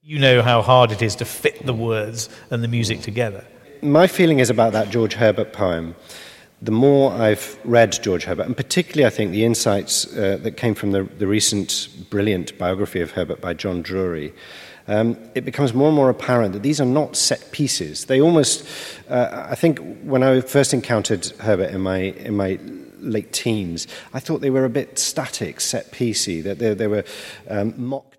You know how hard it is to fit the words and the music together. My feeling is about that George Herbert poem. The more I've read George Herbert, and particularly I think the insights that came from the recent brilliant biography of Herbert by John Drury, it becomes more and more apparent that these are not set pieces. They almost, I think when I first encountered Herbert in my late teens, I thought they were a bit static, set piecey, that they were mock